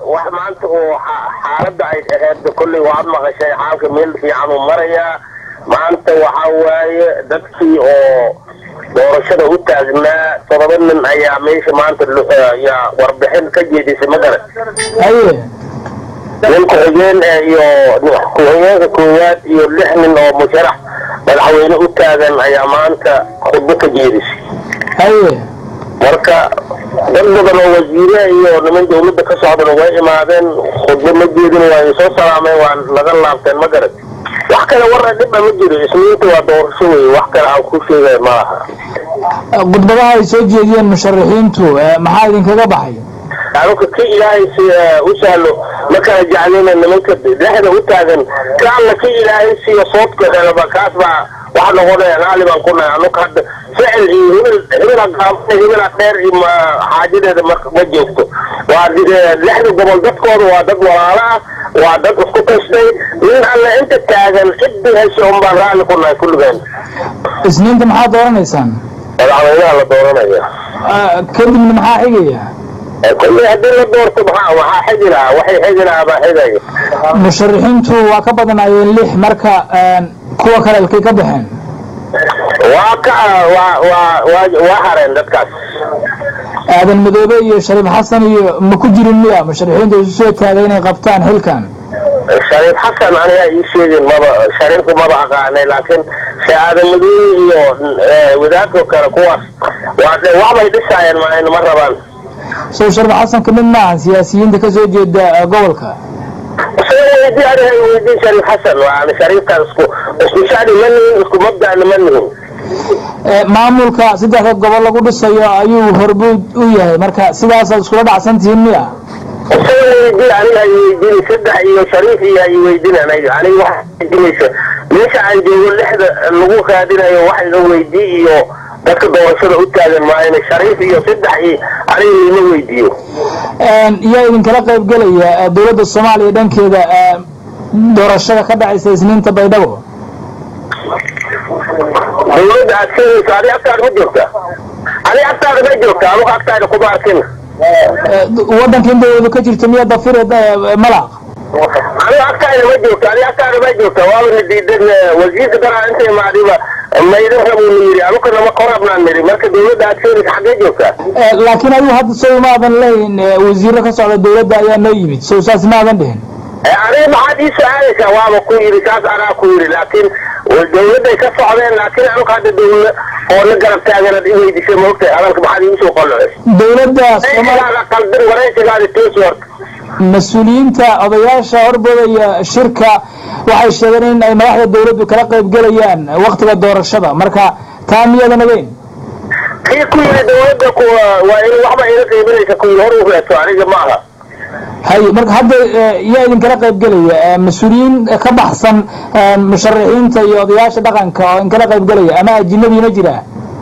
maanta oo xaaladda ay ahayd kulli waad maqashay xaalka meel fiican uu marayaa maanta waxa waaye dadkii oo doorashada u taagnaa 7 nin ayaa meesha maanta yaa warbixin ka jeedisay magaran ninka xigeen iyo ku-xigeenka koowaad iyo 6 nin oo musharax madaxweyne u taagan ayaa maanta khudbo ka jeedisay marka dad badan oo wasiire iyo niman dawladda ka socdana way imaadeen khudbo ma jeedin waa soo salaameen waa laga laabteen magaran wax kale warna dhib ma jiro isniinta waa doorasho wey wax kale aan ku sheegay ma aha khudbadaha ay soo jeediyeen musharaxiintu maxaa idinkaga baxay anigu ka ilaahay u sahlo ma kala jeclayna nimanka dhexda u taagan ka alla ka ilaahay siiyo soodka helaba kaas baa wax noqonaya qaaliban ku nahay anigu hadda ficil iyo hebel dheer iyo xaajadeeda ma joogto waa 6 gobol dadkooda waa dad walaalo ah waa dad isku tashay in alla inta taagan ciddi hesho un baan raalli ku nahay kulligeen isniinta maxaa dooranaysaan madaxweynaha la dooranaya kadibna maxaa xigaya كل هذول الدور تبغى وحاجنا وحي حجنا بحجنا مشرحين تو وكبدنا يلح مركا كوا كلا الكي كبحين واقع وحرين دكاس هذا المدوبي شريف حسن مكجر المياه مشرحين دو سوى تاغين قبطان هل كان شريف حسن أنا يشيء شريف ما بقى لكن هذا المدوبي وذاته كركواس وعما يدسعين معين مرة بان سو شريف حسن كمان معا سياسيين دكا زوجي قولك ويدي أنا ويدي شريف حسن وعلى شريف كان اسكو شعري منهم اسكو مبدأ منهم maamulka saddex gobol lagu dhisayo ayuu horbuud u yahay marka sidaas aad isku dhacsantiin miya weydii saddex iyo shariif iyo weydinay aniga wax dinaysa meesha aan joogo lixda lagu qaadinayo wax iga weydii iyo dadka doorashada u taagan maayna shariif iyo saddex aniga ima weydiyo yaa idin kala qayb galaya dawladda Soomaaliya dhankeeda doorashada ka dhacaysa isniinta Baydhabo dawladda askariga ari aftaar ma joogta aniga aftaar ku baarkin wadanka dawladda ka jirta miya dafirad malaq aniga aftaar ma joogta waa la diidan wasiirka dara inta maadiba maydan rabu yiri aniga lama qorabnaan miri marka dawladda askariga xagee joogta laakiin ayuu hadda soo maadan leeyin wasiirka ka socda dawladda ayaa noo yimid soo saas maadan dhihin أنا ما حد يسألك وما كويري كاس أنا كويري لكن والدولة كصعبين لكن أنا قاعد الدولة ولا قرب تاجر دي ويدي شيء موقت أنا ما حد يسوق الله دولة أنا قلبي وريت قاعد تسوق مسؤولين تا أضياء أربعة الشركة waxay sheegeen ay madaxda dawladdu kala qayb galayaan waqtiga doorashada marka taamiyada nabeen kii ku yiri dawladda waa in waxba ila qiiminaysa ku hor u reeto aniga maaha هاي مرك هذا يا إذا كلا قيب قلية مسؤولين كبحثا مشرعين تياضياش دقن كإن كلا قيب قلية أما الجنبي نجرة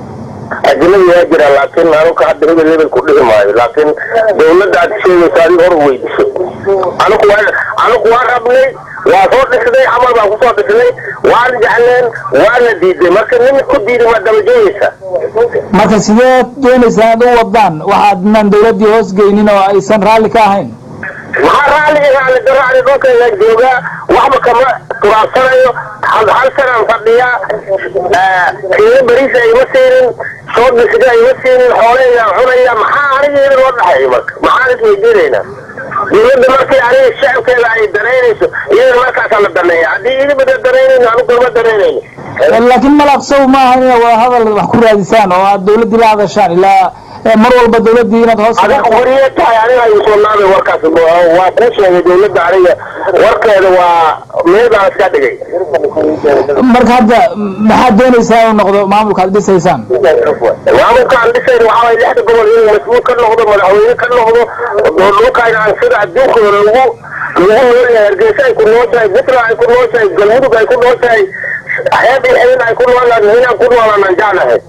لكن أنا كهذا هو اللي بنقوله معي لكن دولة عاد شيء مثالي هروي أنا كوار ربني وصوت كذا عمل ما صوت كذا وأنا جعلان وأنا ديد مركز من كل ديد ما دام جيسة مركز سيد دون سنة وضان واحد من دولة ديوس جينين وأيسن رالي كاهن waxaa raali daraacay dhulka la jooga waxba kama turaasanayo hal sana fadhiya kii bariis ay wasiirin soo dhigay ay wasiirin xoolaha cunaya maxaa aniga loo dhaxay marka maxaa isweydiinayna dawladda markii aniga shacabkeeda ay dareynayso iyada markaas la daneeyo haddii idin bada dareynayno anigu ma dareynayno laakiin malaqsow ma aha in waa hadal wax ku raadisaan oo aad dawladda la hadashaan ilaa mar walba dawladda inaad hoos adiga xoriyad tahay aniga ay soo naabay warkaas waa ku sheegay dawladda aniga warkeeda waa meedaa iska dhigay marka hadda maxaad doonaysaa inuu noqdo maamulka aad dhisaysaan maamulka aan dhisayno waxaa waay 6 gobol inuu mas'uul ka noqdo madaxweyne ka noqdo dhulkayna aan sida adduunka lagu noolyahay hargeysa ay ku nooshahay butra ay ku nooshahay galmudug ay ku nooshahay heeb ay ku noolaan inaan ku noolaan jeclahay